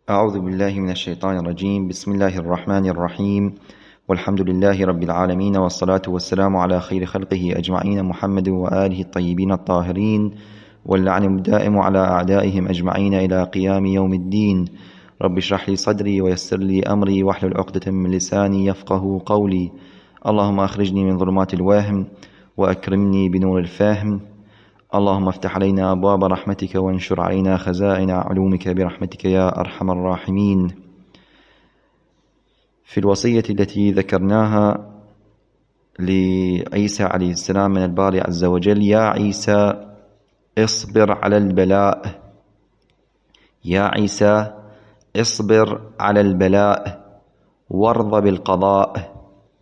أعوذ بالله من الشيطان الرجيم. بسم الله الرحمن الرحيم، والحمد لله رب العالمين، والصلاة والسلام على خير خلقه أجمعين، محمد وآله الطيبين الطاهرين، واللعن الدائم على أعدائهم أجمعين إلى قيام يوم الدين. رب اشرح لي صدري ويسر لي أمري واحلل عقدة من لساني يفقه قولي. اللهم أخرجني من ظلمات الوهم وأكرمني بنور الفهم. اللهم افتح علينا أبواب رحمتك وانشر علينا خزائن علومك برحمتك يا أرحم الراحمين. في الوصية التي ذكرناها لعيسى عليه السلام من الباري عز وجل: يا عيسى اصبر على البلاء، يا عيسى اصبر على البلاء وارض بالقضاء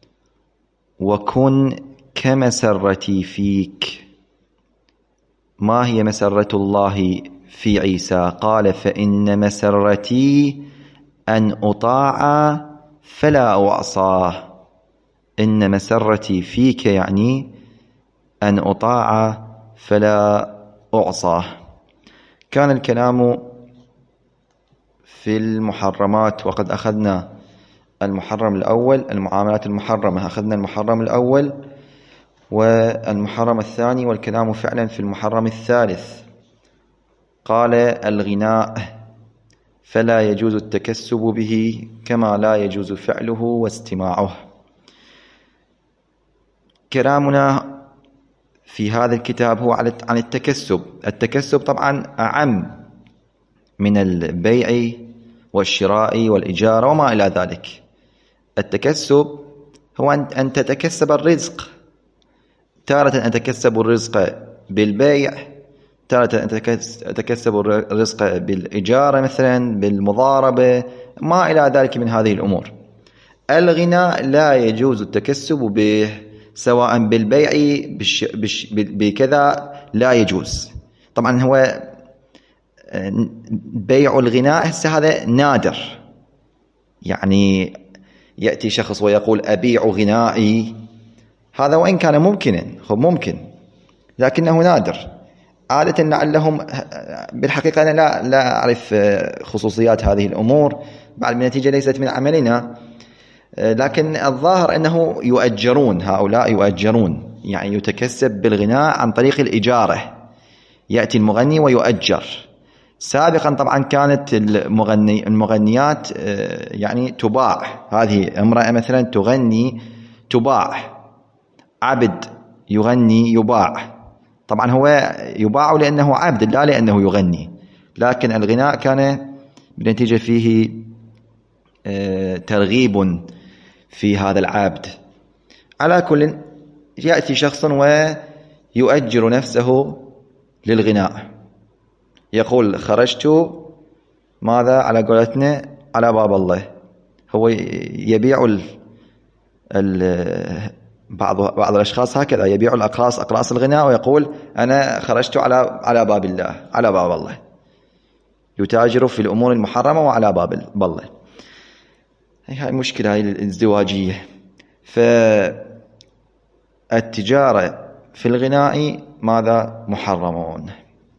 وكن كمسرتي فيك. ما هي مسرة الله في عيسى؟ قال: فإن مسرتي أن أطاع فلا أعصى. إن مسرتي فيك يعني أن أطاع فلا أعصى. كان الكلام في المحرمات، وقد أخذنا المحرم الأول، المعاملات المحرمة، أخذنا المحرم الأول والمحرم الثاني، والكلام فعلا في المحرم الثالث. قال: الغناء فلا يجوز التكسب به كما لا يجوز فعله واستماعه. كلامنا في هذا الكتاب هو عن التكسب. التكسب طبعا أعم من البيع والشراء والإجارة وما إلى ذلك. التكسب هو أن تتكسب الرزق. تارة أتكسب الرزق بالبيع، تارة أتكسب الرزق بالإجارة، مثلا بالمضاربة، ما إلى ذلك من هذه الأمور. الغناء لا يجوز التكسب به، سواء بالبيع بكذا لا يجوز. طبعا هو بيع الغناء هذا نادر، يعني يأتي شخص ويقول أبيع غنائي، هذا وإن كان ممكنا، هو ممكن لكنه نادر. عادة لعلهم، بالحقيقة أنا لا أعرف خصوصيات هذه الأمور، بعد النتيجة ليست من عملنا، لكن الظاهر أنه يؤجرون، هؤلاء يؤجرون، يعني يتكسب بالغناء عن طريق الإجارة. يأتي المغني ويؤجر. سابقا طبعا كانت المغنيات يعني تباع. هذه امرأة مثلا تغني تباع، عبد يغني يباع. طبعا هو يباع لأنه عبد لا لأنه يغني، لكن الغناء كان بنتيجة فيه ترغيب في هذا العبد. على كل، يأتي شخص ويؤجر نفسه للغناء، يقول: خرجت ماذا على قولتنا على باب الله. هو يبيع بعض الأشخاص هكذا يبيع أقراص الغناء ويقول: أنا خرجت على باب الله، على باب الله. يتاجر في الأمور المحرمة وعلى باب الله. هاي مشكلة، هاي الازدواجية. فالتجارة في الغناء ماذا؟ محرمون.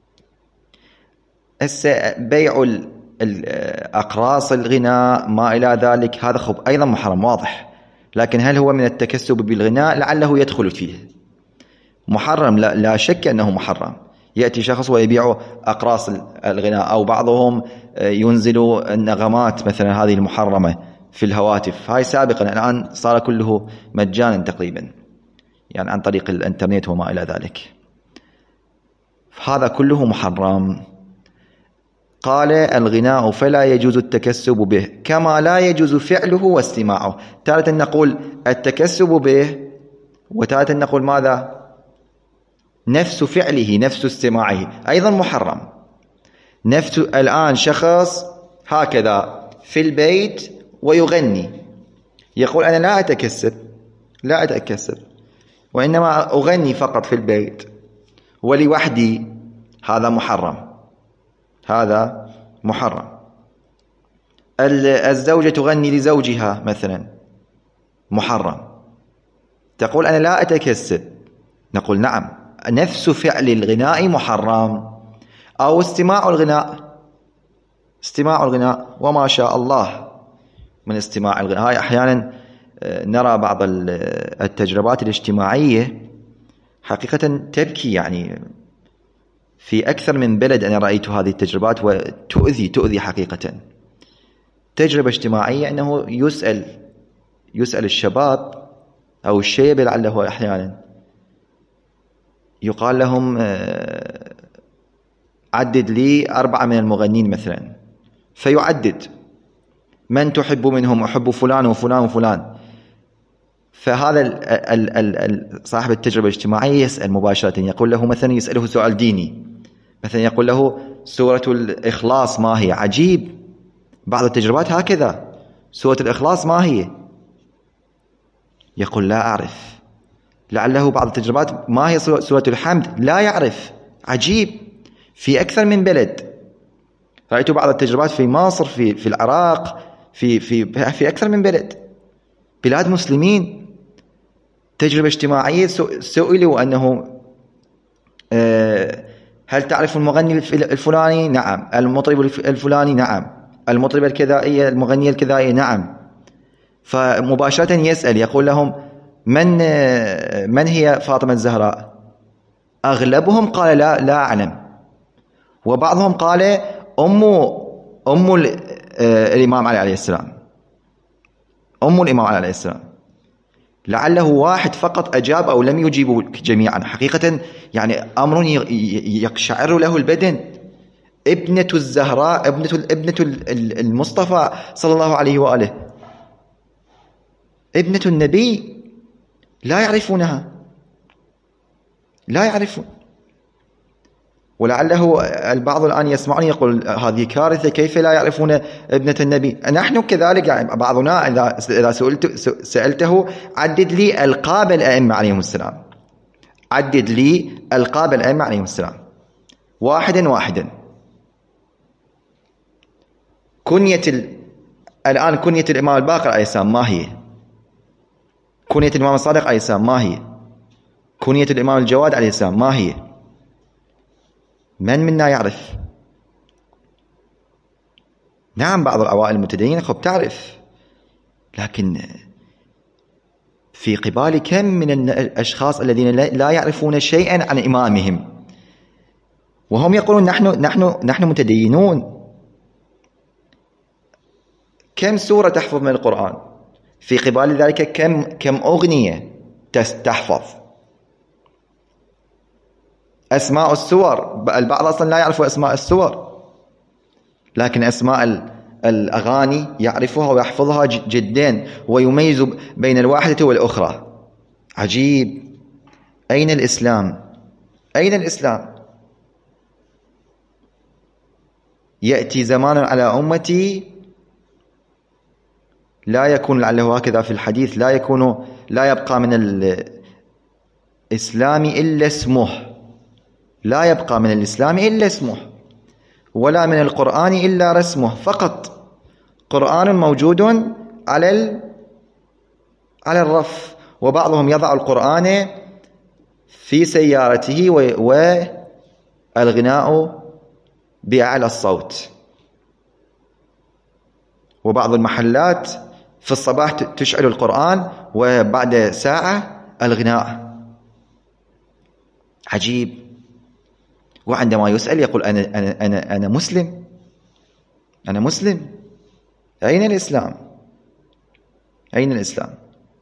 بيع أقراص الغناء ما إلى ذلك هذا أيضا محرم واضح، لكن هل هو من التكسب بالغناء؟ لعله يدخل فيه. محرم لا شك أنه محرم. يأتي شخص ويبيع أقراص الغناء، أو بعضهم ينزل النغمات مثلا هذه المحرمة في الهواتف. هاي سابقا، الآن صار كله مجانا تقريبا، يعني عن طريق الانترنت وما إلى ذلك. هذا كله محرم. قال: الغناء فلا يجوز التكسب به كما لا يجوز فعله واستماعه. تارة نقول التكسب به، وتارة نقول ماذا؟ نفس فعله، نفس استماعه أيضا محرم. الآن شخص هكذا في البيت ويغني، يقول: أنا لا أتكسب وإنما أغني فقط في البيت ولوحدي. هذا محرم، هذا محرم. الزوجة تغني لزوجها مثلا، محرم. تقول: أنا لا أتكسب. نقول: نعم، نفس فعل الغناء محرم، أو استماع الغناء. استماع الغناء وما شاء الله من استماع الغناء. هاي أحيانا نرى بعض التجربات الاجتماعية حقيقة تبكي، يعني في أكثر من بلد أنا رأيت هذه التجربات وتؤذي حقيقة. تجربة اجتماعية أنه يسأل الشباب أو الشيب لعله أحيانا يقال لهم عدد لي 4 من المغنين مثلا، فيعدد من تحب منهم، أحب فلان وفلان وفلان. فهذا صاحب التجربة الاجتماعية يسأل مباشرة، يقول له مثلا، يسأله سؤال ديني مثلا، يقول له سورة الإخلاص ما هي؟ عجيب، بعض التجربات هكذا، سورة الإخلاص ما هي؟ يقول لا أعرف. لعله بعض التجربات ما هي سورة الحمد؟ لا يعرف. عجيب، في أكثر من بلد رأيت بعض التجربات في مصر، في العراق، في أكثر من بلد، بلاد مسلمين. تجربة اجتماعية سئلوا أنه هل تعرف المغني الفلاني؟ نعم. المطرب الفلاني؟ نعم. المطربة الكذائية، المغنية الكذائية؟ نعم. فمباشرة يسأل، يقول لهم من هي فاطمة الزهراء؟ أغلبهم قال لا أعلم، وبعضهم قال أم الإمام علي عليه السلام، أم الإمام علي عليه السلام. لعله واحد فقط أجاب أو لم يجيبوا جميعا. حقيقة يعني أمر يقشعر له البدن. ابنة الزهراء، ابنة المصطفى صلى الله عليه وآله، ابنة النبي، لا يعرفونها، لا يعرفون. ولعله البعض الآن يسمعني يقول هذه كارثة، كيف لا يعرفون ابنة النبي؟ نحن كذلك، يعني بعضنا إذا سألته عدد لي ألقاب الأئمة عليهم السلام، عدد لي ألقاب الأئمة عليهم السلام واحدا. الآن كنية الإمام الباقر عليه السلام ما هي؟ كنية الإمام الصادق عليه السلام ما هي؟ كنية الإمام الجواد عليه السلام ما هي؟ من منا يعرف؟ نعم، بعض العوائل المتدينة تعرف، لكن في قبال كم من الأشخاص الذين لا يعرفون شيئا عن إمامهم، وهم يقولون نحن متدينون. كم سورة تحفظ من القرآن؟ في قبال ذلك كم أغنية تحفظ؟ أسماء السور، البعض أصلا لا يعرف أسماء السور، لكن أسماء الأغاني يعرفها ويحفظها جدا، ويميز بين الواحدة والأخرى. عجيب. أين الإسلام؟ أين الإسلام؟ يأتي زمان على أمتي لا يكون، لعله هكذا في الحديث، لا يبقى من الإسلام إلا اسمه، لا يبقى من الإسلام إلا اسمه، ولا من القرآن إلا رسمه فقط. قرآن موجود على الرف، وبعضهم يضع القرآن في سيارته والغناء بأعلى الصوت. وبعض المحلات في الصباح تشعل القرآن وبعد ساعة الغناء. عجيب. وعندما يسأل يقول أنا مسلم، أنا مسلم. أين الإسلام؟ أين الإسلام؟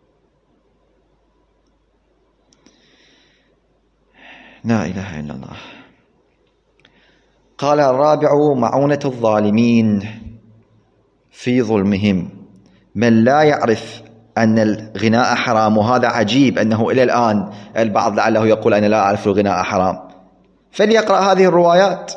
لا إله إلا الله. قال الرابع: معونة الظالمين في ظلمهم. من لا يعرف أن الغناء حرام، وهذا عجيب أنه إلى الآن البعض لعله يقول أنا لا أعرف الغناء حرام، فليقرأ هذه الروايات.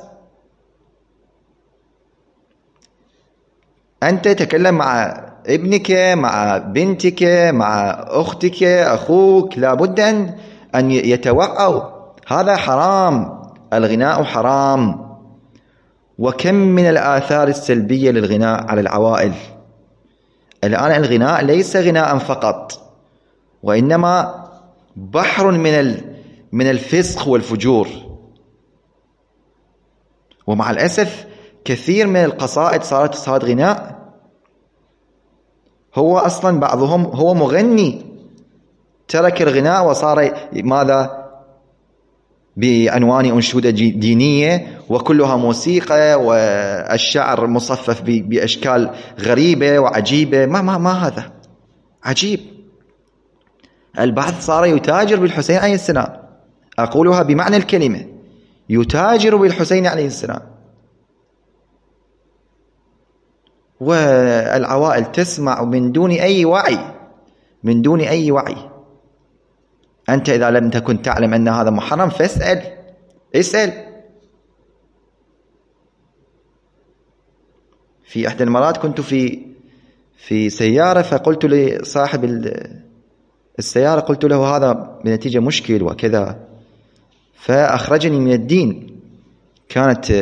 أنت تتكلم مع ابنك، مع بنتك، مع أختك، أخوك، لابد أن يتوعوا، هذا حرام، الغناء حرام. وكم من الآثار السلبية للغناء على العوائل. الآن الغناء ليس غناء فقط، وإنما بحر من الفسق والفجور. ومع الأسف كثير من القصائد صارت غناء. هو أصلا بعضهم هو مغني، ترك الغناء وصار ماذا؟ بعنوان أنشودة دينية وكلها موسيقى، والشعر مصفف بأشكال غريبة وعجيبة. ما هذا عجيب. البعض صار يتاجر بالحسين عليه السلام، أقولها بمعنى الكلمة، يتاجر بالحسين عليه السلام، والعوائل تسمع من دون أي وعي، من دون أي وعي. أنت إذا لم تكن تعلم أن هذا محرم اسأل. في إحدى المرات كنت في سيارة، فقلت لصاحب السيارة، قلت له هذا بنتيجة مشكل وكذا، فأخرجني من الدين. كانت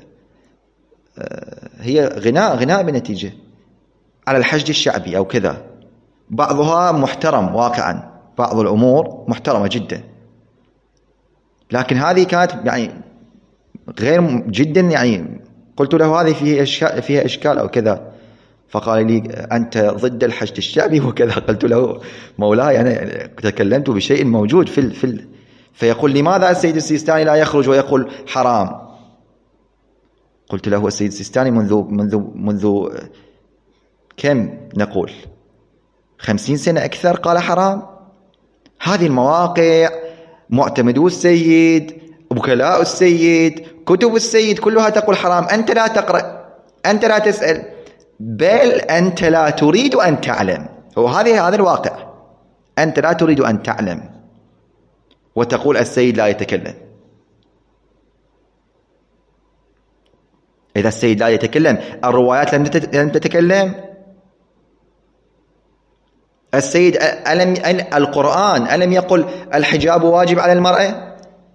هي غناء بنتيجة على الحشد الشعبي أو كذا، بعضها محترم واقعا، بعض الأمور محترمة جدا، لكن هذه كانت يعني غير جدا. يعني قلت له هذه فيها إشكال أو كذا، فقال لي أنت ضد الحشد الشعبي وكذا. قلت له مولاي أنا تكلمت بشيء موجود فيقول لماذا السيد السيستاني لا يخرج ويقول حرام؟ قلت له السيد السيستاني منذ كم نقول 50 سنة أكثر قال حرام. هذه المواقع، معتمدو السيد، وكلاء السيد، كتب السيد، كلها تقول حرام. أنت لا تقرأ، أنت لا تسأل، بل أنت لا تريد أن تعلم. هذا الواقع. أنت لا تريد أن تعلم وتقول السيد لا يتكلم. إذا السيد لا يتكلم، الروايات لم تتكلم. السيد القرآن ألم يقل الحجاب واجب على المرأة؟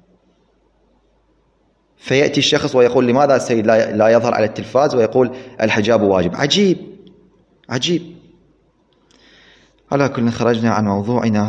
فيأتي الشخص ويقول لماذا السيد لا يظهر على التلفاز ويقول الحجاب واجب؟ عجيب. على كل خرجنا عن موضوعنا.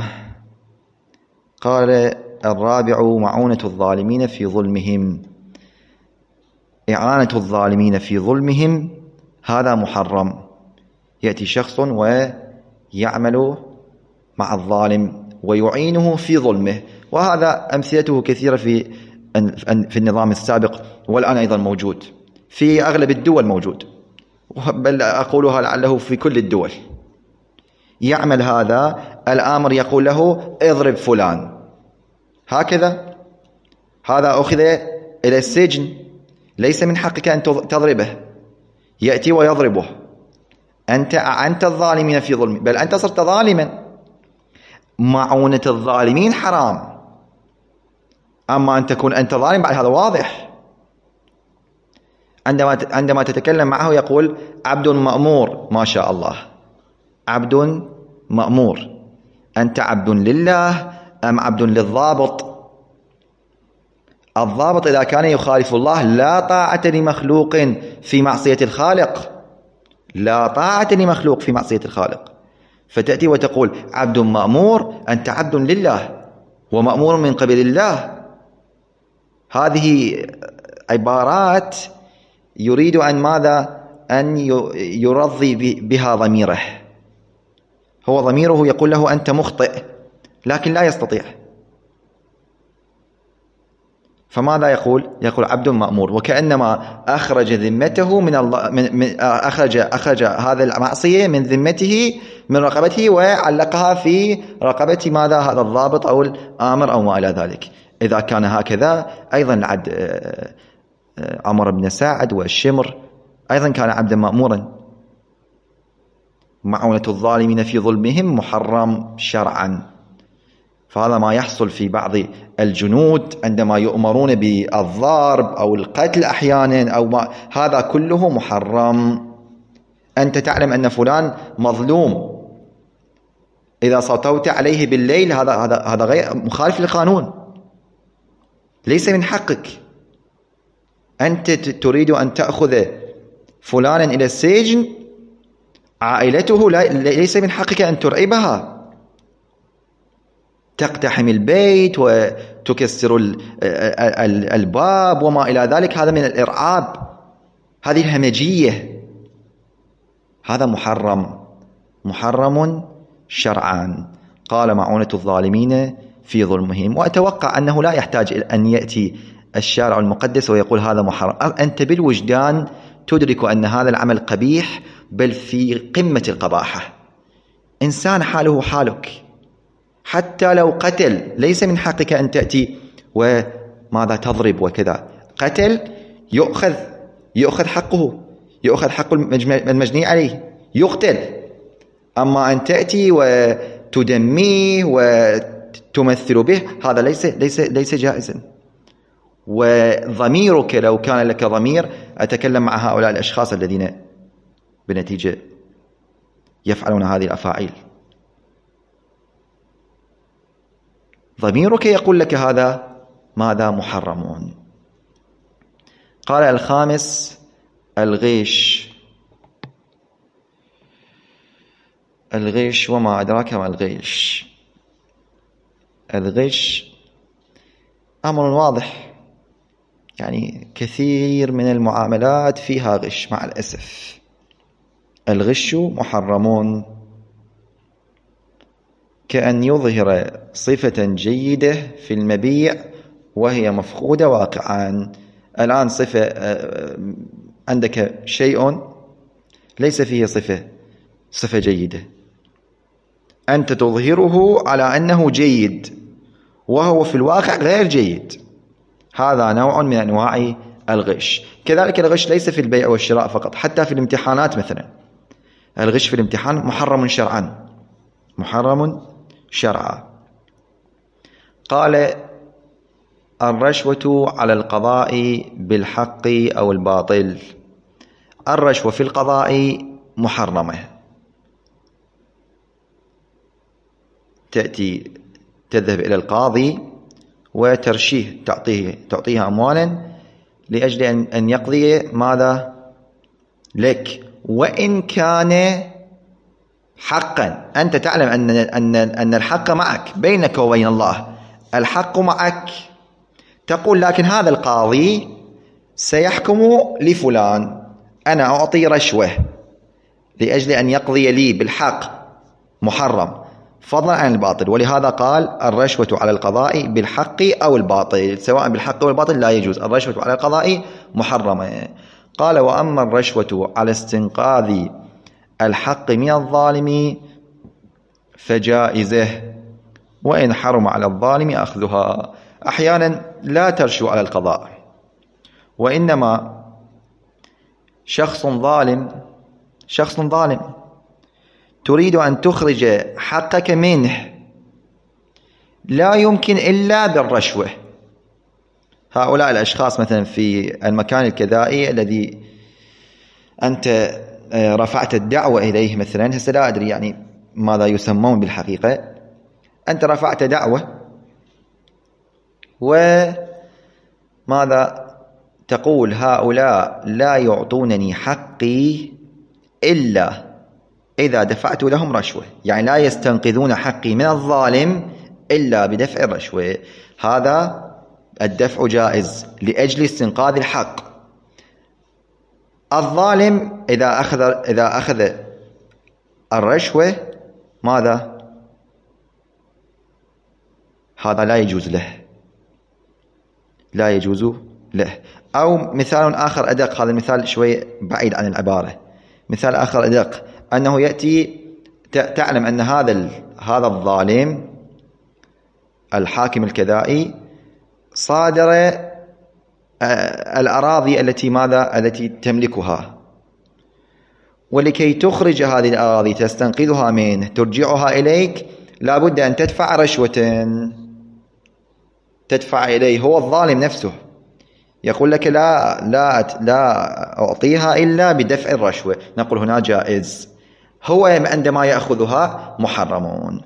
قال الرابع: معونة الظالمين في ظلمهم. إعانة الظالمين في ظلمهم هذا محرم. يأتي شخص ويعمل مع الظالم ويعينه في ظلمه، وهذا أمثلته كثيرة في النظام السابق، والآن أيضا موجود في أغلب الدول، موجود، بل أقولها لعله في كل الدول. يعمل هذا، الآمر يقول له اضرب فلان هكذا، هذا أخذ إلى السجن، ليس من حقك أن تضربه، يأتي ويضربه. أنت أعنت الظالمين في ظلم، بل أنت صرت ظالما. معونة الظالمين حرام، أما أن تكون أنت ظالم بعد هذا واضح. عندما تتكلم معه يقول عبد مأمور، ما شاء الله، عبد مأمور. أنت عبد لله أم عبد للضابط؟ الضابط إذا كان يخالف الله لا طاعة لمخلوق في معصية الخالق، لا طاعة لمخلوق في معصية الخالق. فتأتي وتقول عبد مأمور، أنت عبد لله ومأمور من قبل الله. هذه عبارات يريد أن ماذا؟ أن يرضي بها ضميره. هو ضميره يقول له أنت مخطئ، لكن لا يستطيع. فماذا يقول عبد مأمور، وكأنما أخرج ذمته من الله، أخرج هذا المعصية من ذمته، من رقبته، وعلقها في رقبة ماذا؟ هذا الضابط أو الآمر أو ما إلى ذلك. إذا كان هكذا أيضا لعد عمر بن سعد والشمر أيضا كان عبدا مأمورا. معونة الظالمين في ظلمهم محرم شرعا. فهذا ما يحصل في بعض الجنود عندما يؤمرون بالضرب أو القتل أحيانا أو ما، هذا كله محرم. أنت تعلم أن فلان مظلوم، إذا سطوت عليه بالليل هذا غير مخالف للقانون، ليس من حقك. أنت تريد أن تأخذ فلانا إلى السجن، عائلته ليس من حقك أن ترعبها، تقتحم البيت وتكسر الباب وما إلى ذلك. هذا من الإرعاب، هذه الهمجية، هذا محرم شرعا. قال معونة الظالمين في ظلمهم. وأتوقع أنه لا يحتاج أن يأتي الشارع المقدس ويقول هذا محرم. أنت بالوجدان تدرك أن هذا العمل قبيح، بل في قمة القباحة. إنسان حاله حالك، حتى لو قتل ليس من حقك أن تأتي وماذا تضرب وكذا. قتل يؤخذ حقه، يؤخذ حق المجني عليه، يقتل. أما أن تأتي وتدميه وتمثل به، هذا ليس جائزا. وضميرك لو كان لك ضمير، أتكلم مع هؤلاء الأشخاص الذين بنتيجة يفعلون هذه الأفاعيل، ضميرك يقول لك هذا ماذا محرمون. قال الخامس الغيش. الغيش وما أدراك ما الغيش. الغش أمر واضح، يعني كثير من المعاملات فيها غش مع الأسف. الغش محرمون، كأن يظهر صفة جيدة في المبيع وهي مفقودة واقعا. الآن صفة، عندك شيء ليس فيه صفة جيدة، أنت تظهره على أنه جيد وهو في الواقع غير جيد. هذا نوع من أنواع الغش. كذلك الغش ليس في البيع والشراء فقط، حتى في الامتحانات مثلا. الغش في الامتحان محرم شرعا، محرم شرعا. قال الرشوة على القضاء بالحق أو الباطل. الرشوة في القضاء محرمة، تأتي تذهب إلى القاضي وترشيه، تعطيه أموالا لأجل أن يقضي ماذا لك، وإن كان حقا. أنت تعلم أن الحق معك، بينك وبين الله الحق معك. تقول لكن هذا القاضي سيحكم لفلان، أنا أعطي رشوة لأجل أن يقضي لي بالحق، محرم فضلا عن الباطل. ولهذا قال الرشوة على القضاء بالحق أو الباطل، سواء بالحق أو الباطل لا يجوز. الرشوة على القضاء محرمة. قال وأما الرشوة على استنقاذ الحق من الظالم فجائزة، وإن حرم على الظالم أخذها. أحيانا لا ترشو على القضاء، وإنما شخص ظالم تريد أن تخرج حقك منه، لا يمكن إلا بالرشوة. هؤلاء الأشخاص مثلا في المكان الكذائي الذي أنت رفعت الدعوة إليه، مثلا هسه لا أدري يعني ماذا يسمون بالحقيقة، أنت رفعت دعوة وماذا تقول؟ هؤلاء لا يعطونني حقي إلا إذا دفعت لهم رشوة، يعني لا يستنقذون حقي من الظالم إلا بدفع الرشوة. هذا الدفع جائز لأجل استنقاذ الحق. الظالم إذا أخذ الرشوة ماذا؟ هذا لا يجوز له. أو مثال آخر أدق، هذا المثال شوي بعيد عن العبارة. مثال آخر أدق، أنه يأتي تعلم أن هذا الظالم الحاكم الكذائي صادر الأراضي التي تملكها، ولكي تخرج هذه الأراضي تستنقذها منه ترجعها إليك لا بد أن تدفع رشوة، تدفع إليه هو الظالم نفسه. يقول لك لا أعطيها إلا بدفع الرشوة. نقول هنا جائز، هو عندما يأخذها محرمون.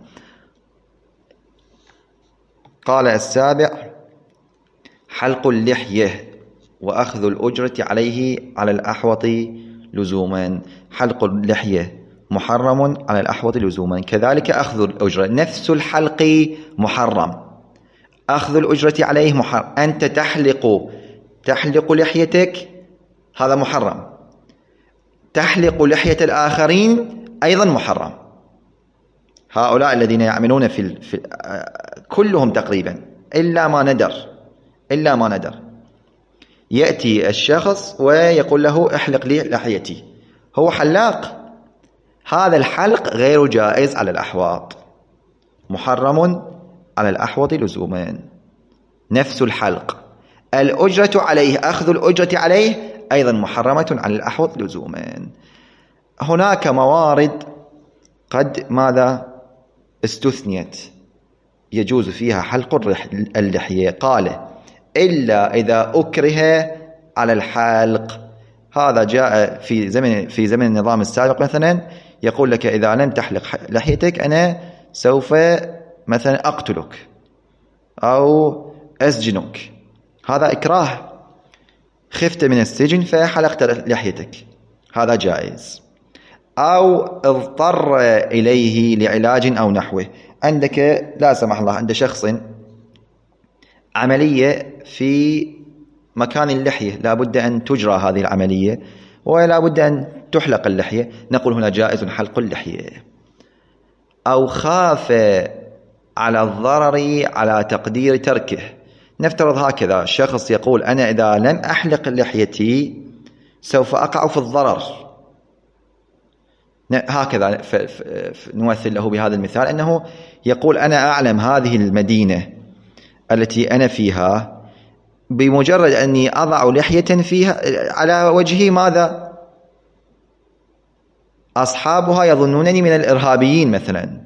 قال السابع حلق اللحية وأخذ الأجرة عليه على الأحوط لزوما. حلق اللحية محرم على الأحوط لزوما، كذلك أخذ الأجرة، نفس الحلق محرم، أخذ الأجرة عليه محرم. أنت تحلق لحيتك، هذا محرم، تحلق لحية الآخرين أيضا محرم. هؤلاء الذين يعملون في كلهم تقريبا إلا ما ندر يأتي الشخص ويقول له احلق لي لحيتي، هو حلاق، هذا الحلق غير جائز على الأحواط، محرم على الأحوط لزوما. نفس الحلق الأجرة عليه، أخذ الأجرة عليه أيضا محرمة على الأحوط لزوما. هناك موارد قد ماذا استثنيت يجوز فيها حلق اللحية، قال إلا إذا أكره على الحلق. هذا جاء في زمن النظام السابق مثلا، يقول لك إذا لم تحلق لحيتك أنا سوف مثلا أقتلك أو أسجنك، هذا إكراه، خفت من السجن فحلقت لحيتك، هذا جائز. أو اضطر إليه لعلاج أو نحوه، عندك لا سمح الله عند شخص عملية في مكان اللحية، لا بد أن تجرى هذه العملية ولا بد أن تحلق اللحية، نقول هنا جائز حلق اللحية. أو خاف على الضرر على تقدير تركه، نفترض هكذا شخص يقول أنا إذا لم أحلق لحيتي سوف أقع في الضرر، هكذا نمثل له بهذا المثال أنه يقول أنا أعلم هذه المدينة التي أنا فيها بمجرد أني أضع لحية فيها على وجهي ماذا أصحابها يظنونني من الإرهابيين مثلا،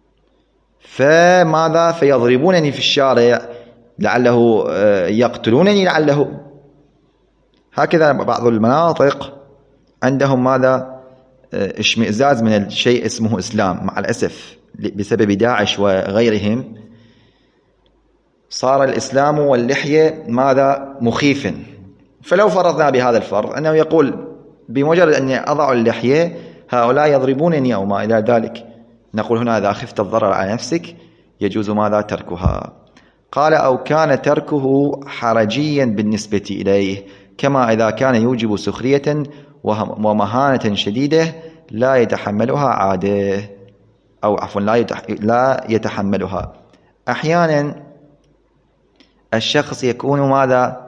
فماذا فيضربونني في الشارع، لعله يقتلونني، لعله هكذا. بعض المناطق عندهم ماذا اشمئزاز من الشيء اسمه إسلام، مع الأسف بسبب داعش وغيرهم صار الإسلام واللحية ماذا مخيفا. فلو فرضنا بهذا الفرض أنه يقول بمجرد أني أضع اللحية هؤلاء يضربونني أو ما إلى ذلك، نقول هنا إذا خفت الضرر على نفسك يجوز ماذا تركها. قال أو كان تركه حرجيا بالنسبة إليه، كما إذا كان يوجب سخرية ومهانة شديدة لا يتحملها عاده، أو عفوا لا يتحملها. أحيانا الشخص يكون ماذا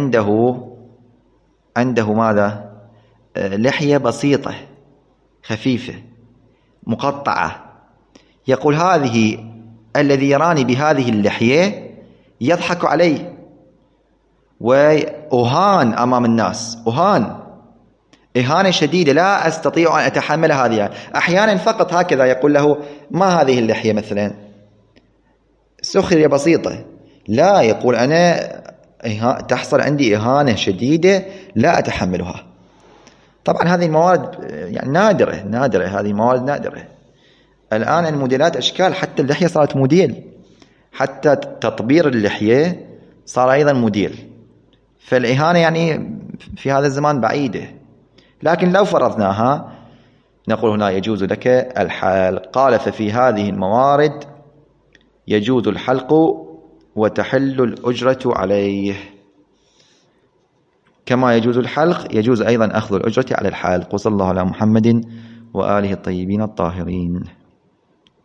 عنده ماذا لحية بسيطة خفيفة مقطعة، يقول هذه الذي يراني بهذه اللحية يضحك علي وأهان أمام الناس، إهانة شديدة لا أستطيع أن أتحمل هذه. أحيانا فقط هكذا يقول له ما هذه اللحية مثلا سخرية بسيطة، لا يقول أنا تحصل عندي إهانة شديدة لا أتحملها. طبعا هذه الموارد يعني نادرة، هذه الموارد نادرة. الآن الموديلات أشكال، حتى اللحية صارت موديل، حتى تطبير اللحية صار أيضا موديل، فالإهانة يعني في هذا الزمان بعيدة. لكن لو فرضناها نقول هنا يجوز لك الحلق. قال ففي هذه الموارد يجوز الحلق وتحل الأجرة عليه، كما يجوز الحلق يجوز أيضا أخذ الأجرة على الحلق. وصلى الله على محمد وآله الطيبين الطاهرين.